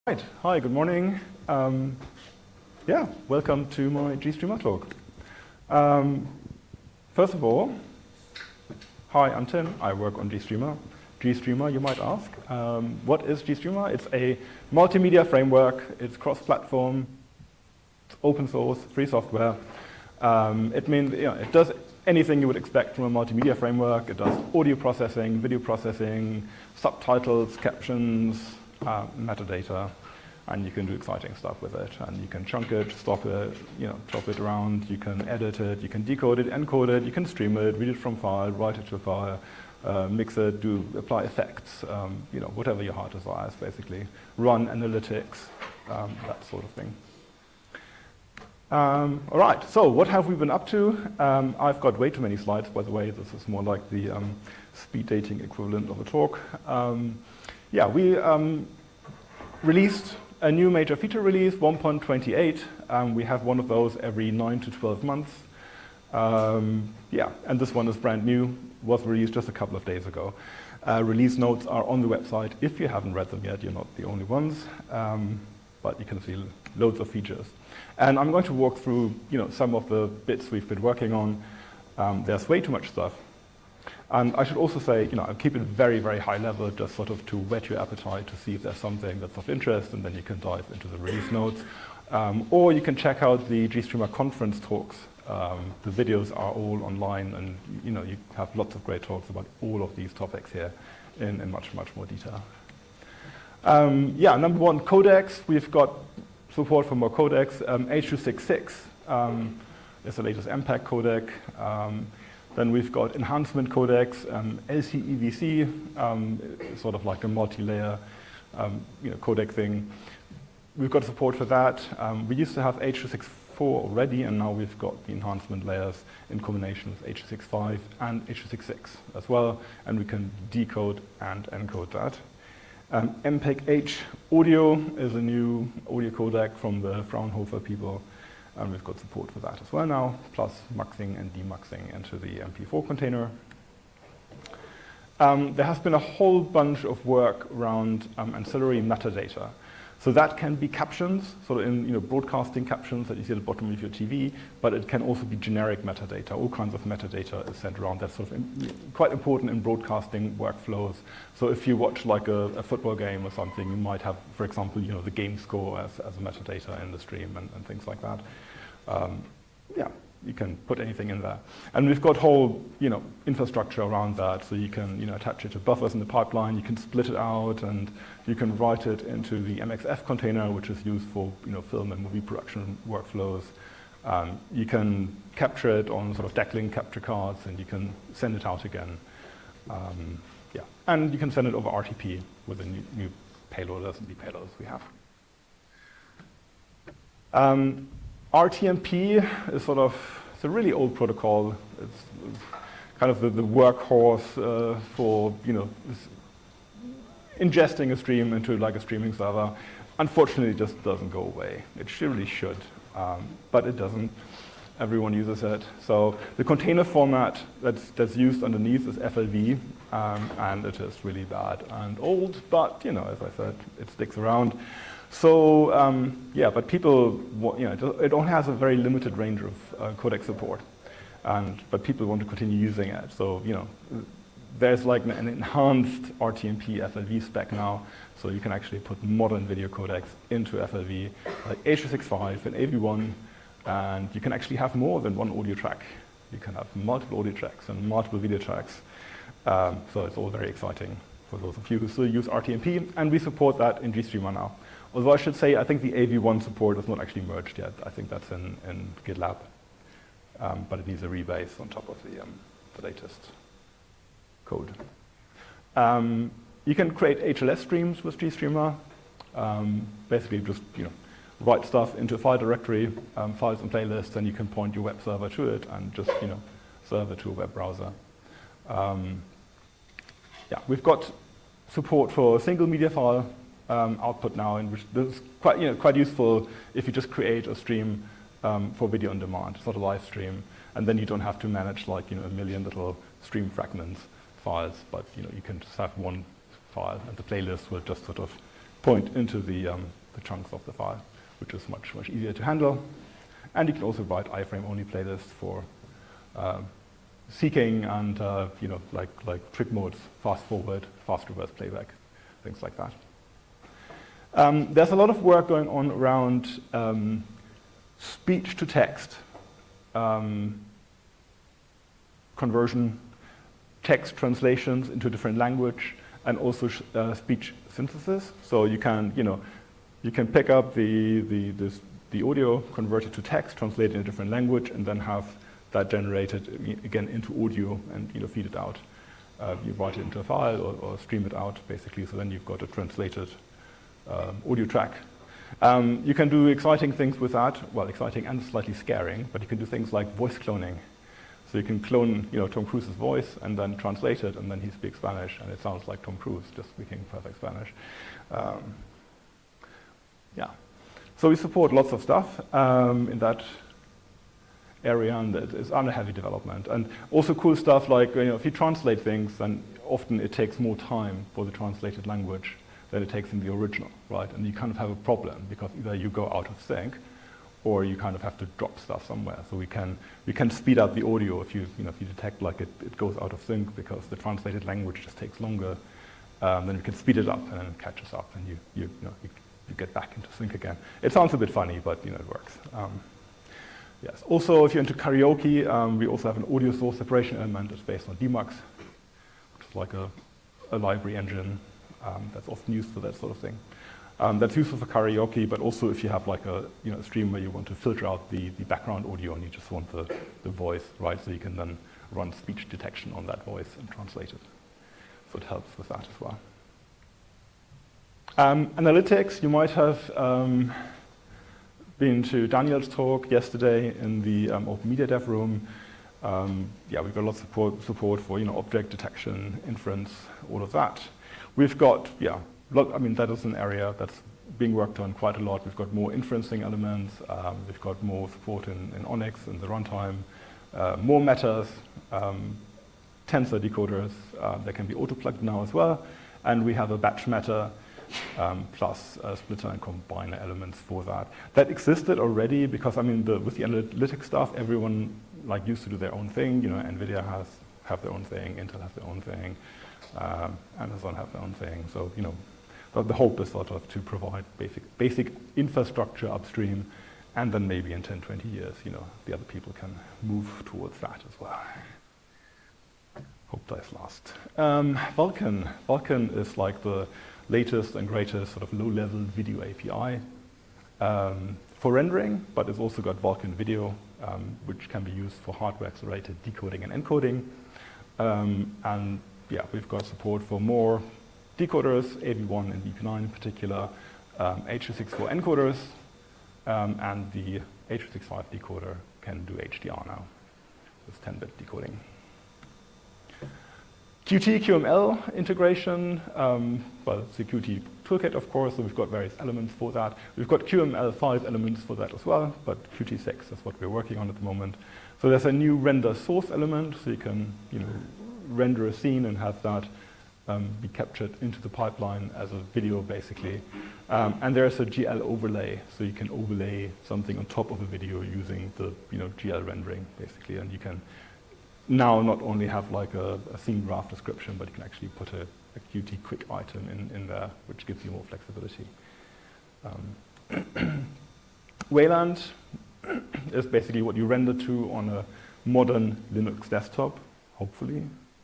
Right. Hi, good morning. Yeah, welcome to my GStreamer talk. First of all, hi, I'm Tim. I work on GStreamer. GStreamer, you might ask. What is GStreamer? It's a multimedia framework. It's cross-platform, it's open source, free software. It means it does anything you would expect from a multimedia framework. It does audio processing, video processing, subtitles, captions, metadata, and you can do exciting stuff with it. And you can chunk it, stop it, chop it around. You can edit it, you can decode it, encode it, you can stream it, read it from file, write it to a file, mix it, apply effects, whatever your heart desires, basically. Run analytics, that sort of thing. All right, so what have we been up to? I've got way too many slides, by the way. This is more like the speed dating equivalent of a talk. We released a new major feature release, 1.28. We have one of those every 9 to 12 months. And this one is brand new, was released just a couple of days ago. Release notes are on the website. If you haven't read them yet, you're not the only ones, but you can see loads of features. And I'm going to walk through some of the bits we've been working on. There's way too much stuff. And I should also say, I'll keep it very, very high level, just sort of to whet your appetite to see if there's something that's of interest, and then you can dive into the release notes. Or you can check out the GStreamer conference talks. The videos are all online, and you have lots of great talks about all of these topics here in much, much more detail. Number one, codecs. We've got support for more codecs. H.266 is the latest MPEG codec. Then we've got enhancement codecs, LCEVC, sort of like a multi-layer codec thing. We've got support for that. We used to have H.264 already, and now we've got the enhancement layers in combination with H.265 and H.266 as well, and we can decode and encode that. MPEG-H audio is a new audio codec from the Fraunhofer people. And we've got support for that as well now, plus muxing and demuxing into the MP4 container. There has been a whole bunch of work around ancillary metadata. So that can be captions, sort of in broadcasting captions that you see at the bottom of your TV, but it can also be generic metadata. All kinds of metadata is sent around. That's sort of quite important in broadcasting workflows. So if you watch like a football game or something, you might have, for example, the game score as a metadata in the stream and things like that. You can put anything in there. And we've got whole, infrastructure around that. So you can, attach it to buffers in the pipeline. You can split it out, and you can write it into the MXF container, which is used for, film and movie production workflows. You can capture it on sort of DECLink capture cards, and you can send it out again. And you can send it over RTP with the new payloaders and the payloads we have. RTMP is it's a really old protocol. It's kind of the workhorse for ingesting a stream into like a streaming server. Unfortunately, it just doesn't go away. It really should, but it doesn't. Everyone uses it. So the container format that's used underneath is FLV, and it is really bad and old. But as I said, it sticks around. So but people, it only has a very limited range of codec support, but people want to continue using it. So there's like an enhanced RTMP FLV spec now, so you can actually put modern video codecs into FLV, like H.265 and AV1, and you can actually have more than one audio track. You can have multiple audio tracks and multiple video tracks. So it's all very exciting for those of you who still use RTMP, and we support that in GStreamer now. Although I should say, I think the AV1 support is not actually merged yet. I think that's in GitLab. But it needs a rebase on top of the latest code. You can create HLS streams with GStreamer. Basically, just write stuff into a file directory, files and playlists, and you can point your web server to it and just serve it to a web browser. We've got support for single media file output now, in which this is quite useful if you just create a stream for video on demand, sort of live stream, and then you don't have to manage a million little stream fragments files, but you can just have one file, and the playlist will just sort of point into the chunks of the file, which is much, much easier to handle. And you can also write iframe-only playlists for seeking and like trick modes, fast forward, fast reverse playback, things like that. There's a lot of work going on around speech to text conversion, text translations into different language, and also speech synthesis. So you can pick up the audio, convert it to text, translate it in a different language, and then have that generated again into audio and feed it out. You write it into a file or stream it out basically. So then you've got a translated audio track. You can do exciting things with that. Well, exciting and slightly scaring, but you can do things like voice cloning. So you can clone Tom Cruise's voice and then translate it, and then he speaks Spanish, and it sounds like Tom Cruise just speaking perfect Spanish. Yeah. So we support lots of stuff in that area, and it is under heavy development. And also cool stuff like if you translate things, then often it takes more time for the translated language than it takes in the original, right? And you kind of have a problem because either you go out of sync, or you kind of have to drop stuff somewhere. So we can speed up the audio if you detect like it goes out of sync because the translated language just takes longer. Then we can speed it up and then it catches up, and you get back into sync again. It sounds a bit funny, but it works. Yes. Also, if you're into karaoke, we also have an audio source separation element that's based on Dmux, which is like a library engine that's often used for that sort of thing. That's useful for karaoke, but also if you have like a stream where you want to filter out the background audio and you just want the voice, right? So you can then run speech detection on that voice and translate it. So it helps with that as well. Analytics, you might have been to Daniel's talk yesterday in the Open Media Dev room. Yeah, we've got lots of support for object detection, inference, all of that. We've got, that is an area that's being worked on quite a lot. We've got more inferencing elements. We've got more support in Onyx and the runtime, more metas, tensor decoders. They can be auto-plugged now as well. And we have a batch meta plus splitter and combiner elements for that. That existed already because, with the analytics stuff, everyone used to do their own thing. NVIDIA have their own thing, Intel has their own thing, Amazon have their own thing. So, the hope is sort of to provide basic infrastructure upstream, and then maybe in 10, 20 years, the other people can move towards that as well. Hope dies last. Vulkan. Vulkan is like the latest and greatest sort of low-level video API for rendering, but it's also got Vulkan Video, which can be used for hardware-accelerated decoding and encoding. And yeah, we've got support for more decoders, AV1 and BP9 in particular, H.264 encoders, and the H.265 decoder can do HDR now. It's 10-bit decoding. Qt QML integration, it's the Qt toolkit, of course, so we've got various elements for that. We've got QML5 elements for that as well, but Qt6 is what we're working on at the moment. So there's a new render source element, so you can render a scene and have that be captured into the pipeline as a video, basically. And there's a GL overlay, so you can overlay something on top of a video using the GL rendering, basically, and you can now not only have like a scene graph description, but you can actually put a Qt quick item in there, which gives you more flexibility. Wayland is basically what you render to on a modern Linux desktop, hopefully.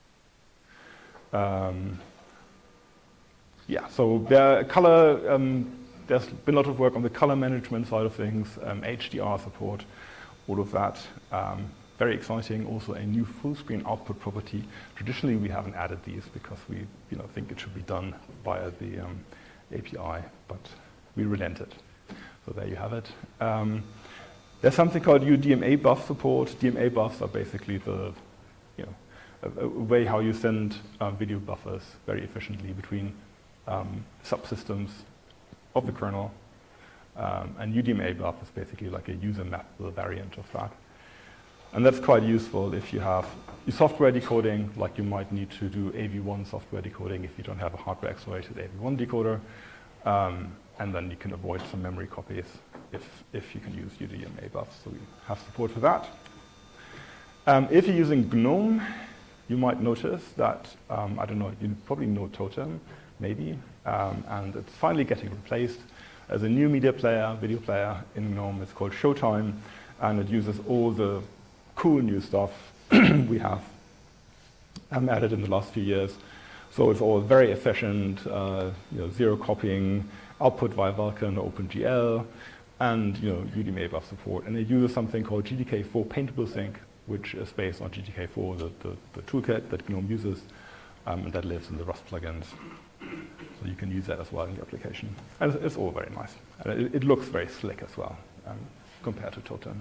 So there's been a lot of work on the color management side of things, HDR support, all of that. Very exciting. Also a new full screen output property. Traditionally, we haven't added these because we think it should be done via the API, but we relented. So there you have it. There's something called UDMA buff support. DMA buffs are basically the a way how you send video buffers very efficiently between subsystems of the kernel. And UDMA buff is basically like a user mappable variant of that. And that's quite useful if you have software decoding, like you might need to do AV1 software decoding if you don't have a hardware-accelerated AV1 decoder. And then you can avoid some memory copies if you can use UDMA buffs. So we have support for that. If you're using GNOME, you might notice that, I don't know, you probably know Totem, maybe, and it's finally getting replaced as a new media player, video player in GNOME. It's called Showtime, and it uses all the cool new stuff we have added in the last few years. So it's all very efficient, zero copying, output via Vulkan or OpenGL, and UDMA buff support. And it uses something called GTK4 Paintable Sync, which is based on GTK4, the toolkit that GNOME uses, and that lives in the Rust plugins. So you can use that as well in your application. And it's all very nice. And it looks very slick as well, compared to Totem.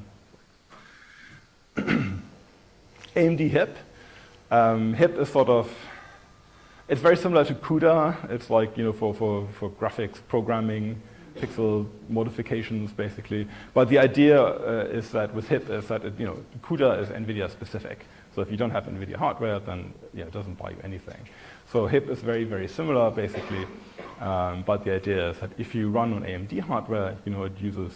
AMD HIP. HIP is sort of, it's very similar to CUDA. It's like, for graphics programming, pixel modifications, basically. But the idea is that with HIP is that, CUDA is NVIDIA specific. So if you don't have NVIDIA hardware, then it doesn't buy you anything. So HIP is very, very similar, basically. But the idea is that if you run on AMD hardware, it uses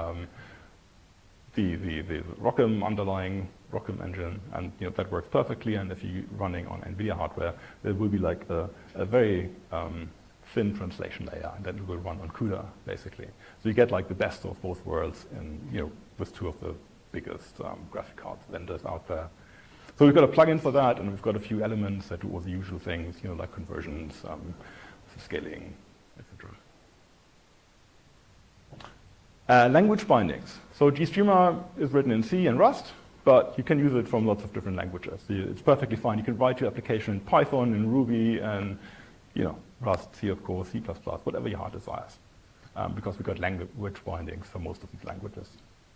the ROCm underlying ROCm engine, and that works perfectly. And if you're running on NVIDIA hardware, there will be like a very thin translation layer, and then it will run on CUDA, basically. So you get like the best of both worlds, in, with two of the biggest graphic card vendors out there. So we've got a plugin for that, and we've got a few elements that do all the usual things, like conversions, scaling, etc. Language bindings. So GStreamer is written in C and Rust, but you can use it from lots of different languages. It's perfectly fine. You can write your application in Python, in Ruby, and Rust, C of course, C++, whatever your heart desires, because we've got language bindings for most of these languages.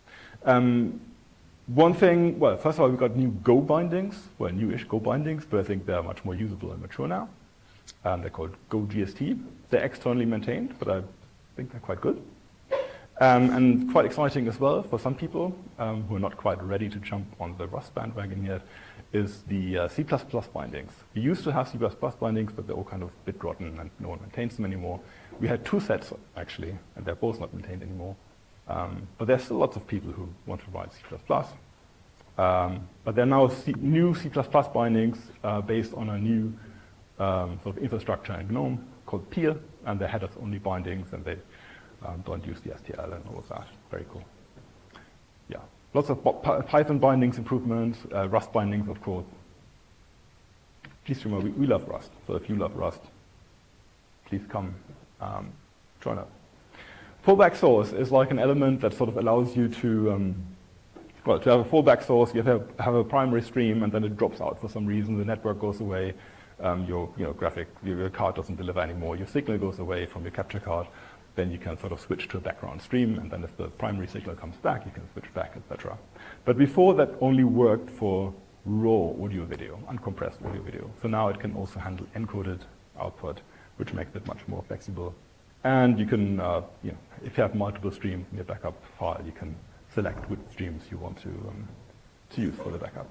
One thing, well, first of all, we've got new Go bindings, well, newish Go bindings, but I think they're much more usable and mature now. They're called Go GST. They're externally maintained, but I think they're quite good. And quite exciting as well for some people who are not quite ready to jump on the Rust bandwagon yet, is the C++ bindings. We used to have C++ bindings, but they're all kind of bit rotten and no one maintains them anymore. We had two sets, actually, and they're both not maintained anymore. But there's still lots of people who want to write C++. But there are now new C++ bindings based on a new sort of infrastructure in GNOME called Peer, and they're headers-only bindings, and they don't use the STL and all of that. Very cool. Yeah, lots of Python bindings improvements, Rust bindings, of course. Please remember, we love Rust. So if you love Rust, please come join us. Fallback source is like an element that sort of allows you to, to have a fallback source. You have a primary stream, and then it drops out for some reason. The network goes away. Your card doesn't deliver anymore. Your signal goes away from your capture card. Then you can sort of switch to a background stream, and then if the primary signal comes back, you can switch back, etc. But before, that only worked for raw audio video, uncompressed audio video. So now it can also handle encoded output, which makes it much more flexible. And you can, if you have multiple streams in your backup file, you can select which streams you want to use for the backup.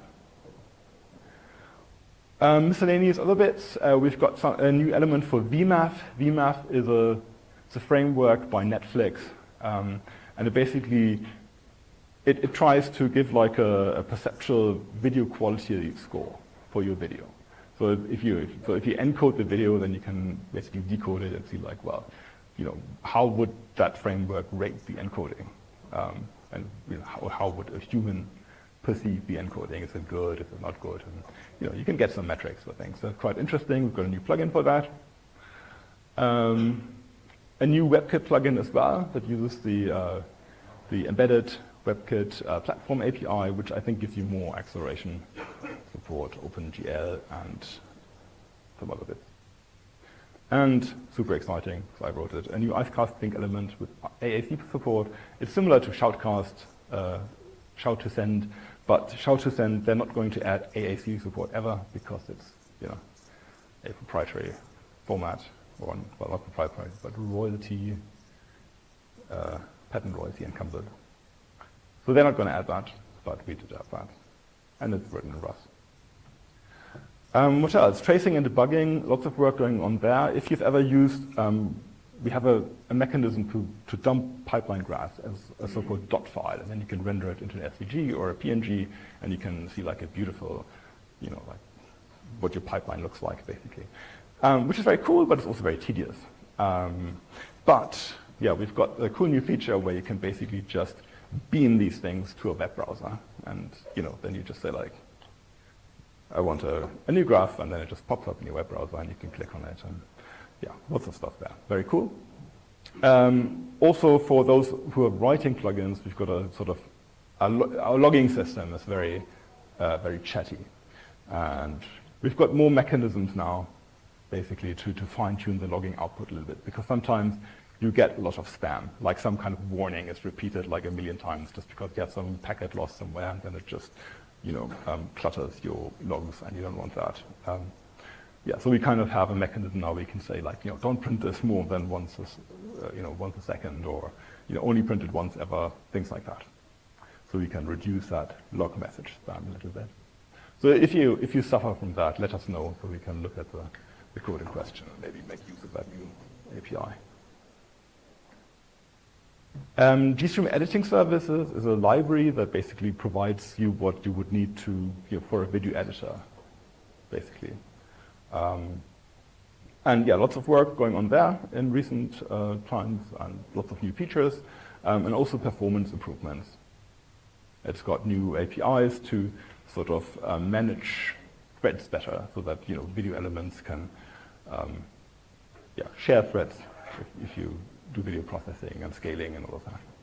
Miscellaneous other bits. We've got a new element for VMAF. VMAF is a framework by Netflix, and it basically it tries to give like a perceptual video quality score for your video. So if you encode the video, then you can basically decode it and see like, well, how would that framework rate the encoding, and how would a human perceive the encoding? Is it good? Is it not good? And you can get some metrics for things. So quite interesting. We've got a new plugin for that. A new WebKit plugin as well that uses the embedded WebKit platform API, which I think gives you more acceleration support, OpenGL, and some other bits. And super exciting, because I wrote it, a new Icecast Link element with AAC support. It's similar to Shoutcast, Shout to Send, but Shout to Send, they're not going to add AAC support ever, because it's a proprietary format. Well, not proprietary, but royalty, patent royalty encumbered. So they're not going to add that, but we did have that. And it's written in Rust. What else? Tracing and debugging, lots of work going on there. If you've ever used we have a mechanism to dump pipeline graphs as a so-called dot file, and then you can render it into an SVG or a PNG, and you can see like a beautiful, like what your pipeline looks like, basically. Which is very cool, but it's also very tedious. But yeah, we've got a cool new feature where you can basically just beam these things to a web browser, and then you just say like, I want a new graph, and then it just pops up in your web browser, and you can click on it, and yeah, lots of stuff there. Very cool. Also, for those who are writing plugins, we've got a sort of our logging system is very chatty, and we've got more mechanisms now, basically, to fine-tune the logging output a little bit, because sometimes you get a lot of spam, like some kind of warning is repeated like a million times just because you have some packet lost somewhere, and then it just clutters your logs, and you don't want that. Yeah, so we kind of have a mechanism now where we can say like, don't print this more than once a second, or only print it once ever, things like that. So we can reduce that log message spam a little bit. So if you suffer from that, let us know so we can look at the code in question and maybe make use of that new API. GStream Editing Services is a library that basically provides you what you would need to for a video editor, basically. And yeah, lots of work going on there in recent times, and lots of new features, and also performance improvements. It's got new APIs to sort of manage threads better, so that video elements can share threads if you do video processing and scaling and all of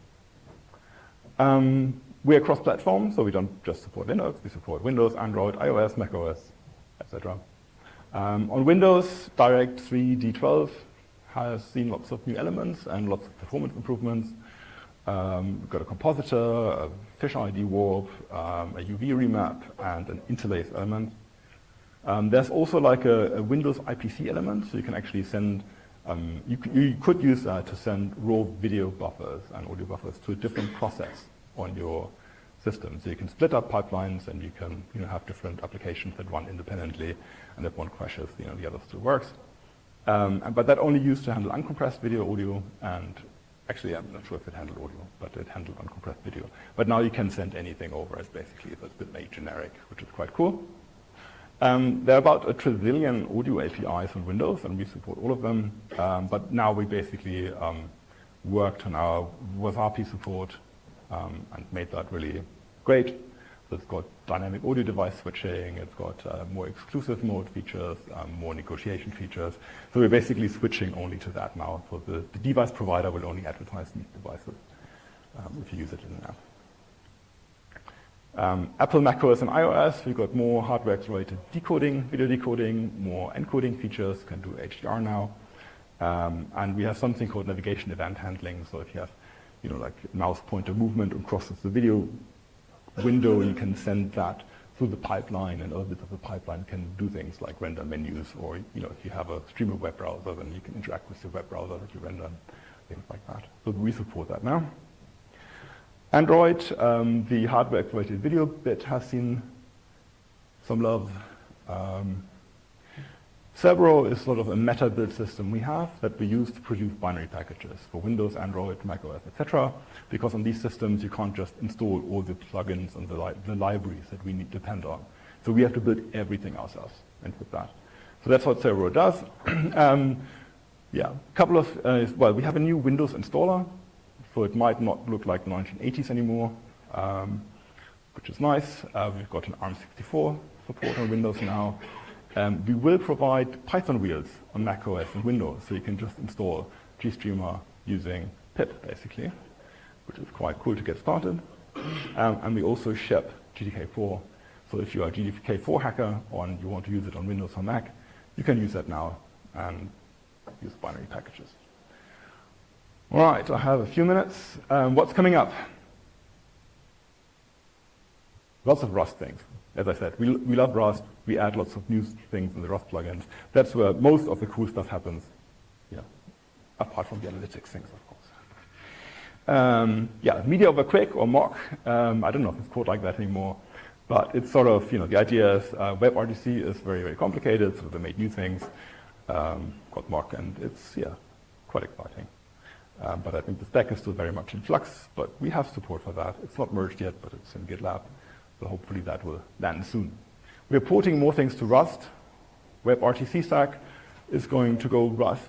that. We're cross-platform, so we don't just support Linux, we support Windows, Android, iOS, macOS, etc. On Windows, DirectX 3D12 has seen lots of new elements and lots of performance improvements. We've got a compositor, a Fish ID warp, a UV remap, and an interlace element. There's also like a Windows IPC element, so you can actually send you could use that to send raw video buffers and audio buffers to a different process on your system. So you can split up pipelines, and you can have different applications that run independently, and if one crashes, the other still works. But that only used to handle uncompressed video, audio, and actually I'm not sure if it handled audio, but it handled uncompressed video. But now you can send anything over as basically that's been made generic, which is quite cool. There are about 1 trillion audio APIs on Windows, and we support all of them. But now we basically worked on our Wasapi support and made that really great. So it's got dynamic audio device switching, it's got more exclusive mode features, more negotiation features. So we're basically switching only to that now. So the device provider will only advertise these devices if you use it in an app. Apple, macOS, and iOS, we've got more hardware-accelerated decoding, video decoding, more encoding features, can do HDR now. And we have something called navigation event handling. So if you have, like mouse pointer movement across the video window, you can send that through the pipeline, and other bits of the pipeline can do things like render menus, or if you have a streamer web browser, then you can interact with your web browser that you render, things like that. So we support that now. Android, the hardware-accelerated video bit has seen some love. Cerebro is sort of a meta build system we have that we use to produce binary packages for Windows, Android, macOS, etc. Because on these systems, you can't just install all the plugins and the libraries that we depend on. So we have to build everything ourselves and with that. So that's what Cerebro does. Yeah, a couple of, well, we have a new Windows installer. So it might not look like the 1980s anymore, which is nice. We've got an ARM64 support on Windows now. We will provide Python wheels on macOS and Windows, so you can just install GStreamer using pip, basically, which is quite cool to get started. And we also ship GTK4. So if you are a GTK4 hacker and you want to use it on Windows or Mac, you can use that now and use binary packages. All right, I have a few minutes. What's coming up? Lots of Rust things. As I said, we love Rust. We add lots of new things in the Rust plugins. That's where most of the cool stuff happens, apart from the analytics things, of course. Yeah, Media over Quick or mock. I don't know if it's called like that anymore, but it's sort of, the idea is WebRTC is very, very complicated, so they made new things, got mock, and it's, quite exciting. But I think the spec is still very much in flux, but we have support for that. It's not merged yet, but it's in GitLab, so hopefully that will land soon. We're porting more things to Rust. WebRTC stack is going to go Rust.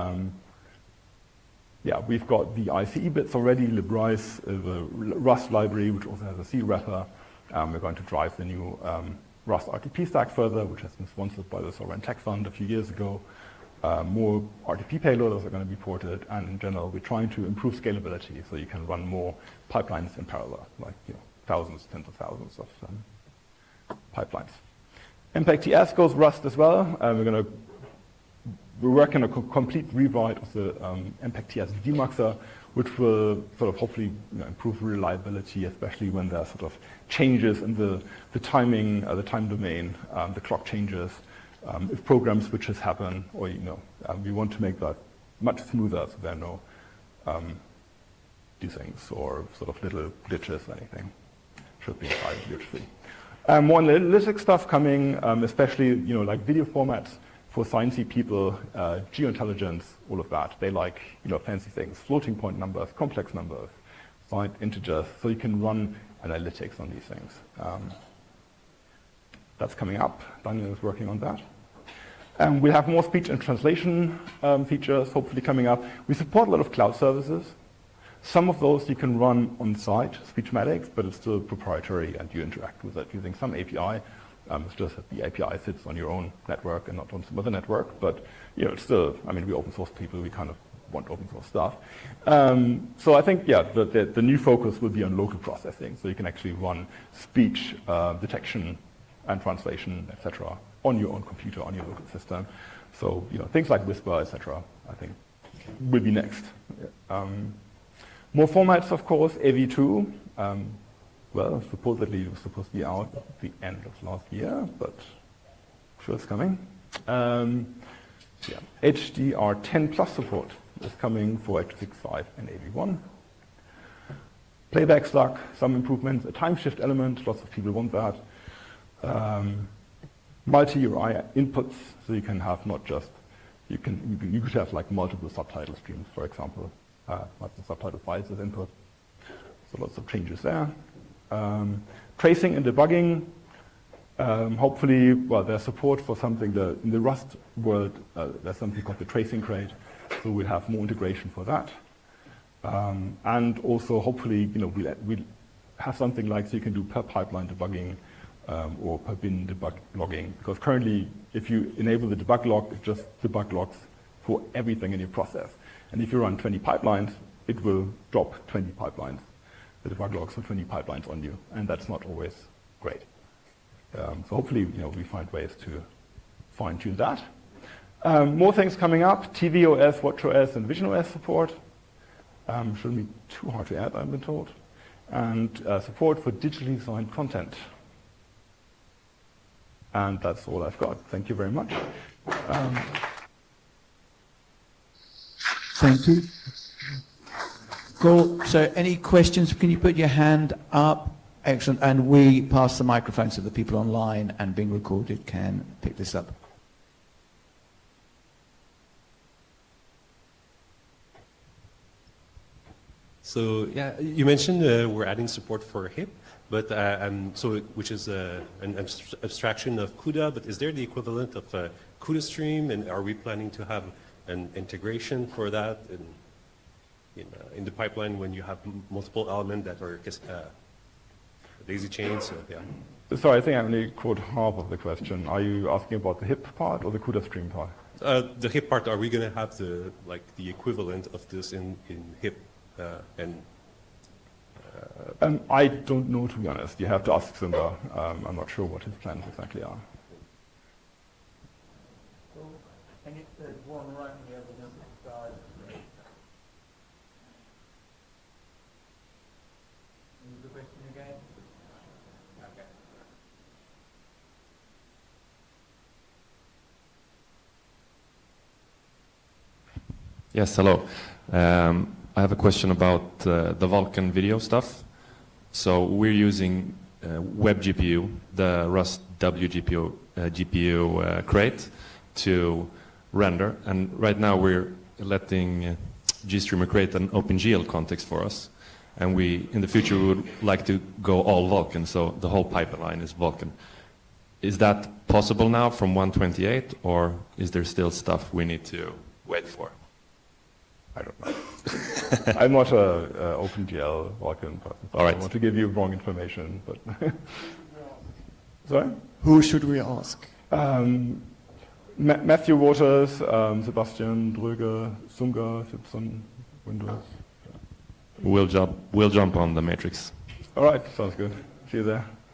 Yeah, we've got the ICE bits already. libRice is a Rust library, which also has a C wrapper. We're going to drive the new Rust RTP stack further, which has been sponsored by the Sovereign Tech Fund a few years ago. More RTP payloaders are going to be ported, and in general, we're trying to improve scalability so you can run more pipelines in parallel, like thousands, tens of thousands of pipelines. MPEG-TS goes Rust as well. We're working on a complete rewrite of the MPEG-TS demuxer, which will sort of hopefully improve reliability, especially when there are sort of changes in the timing, the time domain, the clock changes. If program switches happen, or we want to make that much smoother, so there are no things or sort of little glitches or anything. Should be fine, usually. More analytics stuff coming, especially like video formats for sciencey people, geointelligence, all of that. They like fancy things, floating point numbers, complex numbers, signed integers, so you can run analytics on these things. That's coming up. Daniel is working on that. We have more speech and translation features hopefully coming up. We support a lot of cloud services. Some of those you can run on site, Speechmatics, but it's still proprietary and you interact with it using some API. It's just that the API sits on your own network and not on some other network, but it's still, we open source people, we kind of want open source stuff. So I think, the new focus will be on local processing, so you can actually run speech detection and translation, etc., on your own computer, on your local system. So things like Whisper, etc., I think will be next. More formats, of course. AV2. Well, supposedly it was supposed to be out at the end of last year, but I'm sure it's coming. HDR10 Plus support is coming for H.265 and AV1. Playback slug, some improvements. A time shift element, lots of people want that. Multi-URI inputs, so you can have not just, you could have like multiple subtitle streams, for example, multiple subtitle files as input. So lots of changes there. Tracing and debugging, hopefully, well, there's support for something in the Rust world, there's something called the tracing crate, so we'll have more integration for that. And also, hopefully, we'll have something like, so you can do per pipeline debugging, or per bin debug logging. Because currently, if you enable the debug log, it just debug logs for everything in your process. And if you run 20 pipelines, it will drop 20 pipelines, the debug logs for 20 pipelines on you. And that's not always great. So hopefully, we find ways to fine-tune that. More things coming up, tvOS, watchOS, and visionOS support. Shouldn't be too hard to add, I've been told. And support for digitally designed content. And that's all I've got. Thank you very much. Thank you. Cool. So any questions? Can you put your hand up? Excellent. And we pass the microphone so the people online and being recorded can pick this up. So yeah, you mentioned we're adding support for HIP. But which is an abstraction of CUDA, but is there the equivalent of CUDA stream, and are we planning to have an integration for that in the pipeline when you have multiple elements that are daisy chains? Yeah. Sorry, I think I only caught half of the question. Are you asking about the HIP part or the CUDA stream part? The HIP part. Are we going to have the equivalent of this in HIP and I don't know, to be honest. You have to ask Sundar. I'm not sure what his plans exactly are. And there's one right on the other side. The question again? Okay. Yes, hello. I have a question about the Vulkan video stuff. So we're using WebGPU, the Rust WGPU GPU crate to render, and right now we're letting GStreamer create an OpenGL context for us. And we, in the future, we would like to go all Vulkan, so the whole pipeline is Vulkan. Is that possible now from 128, or is there still stuff we need to wait for? I don't know. I'm not a OpenGL Vulkan person. So All right. I don't want to give you wrong information, but sorry. Who should we ask? Matthew Waters, Sebastian Dröge, Sunga, Simpson, Windows. We'll jump on the matrix. All right, sounds good. See you there.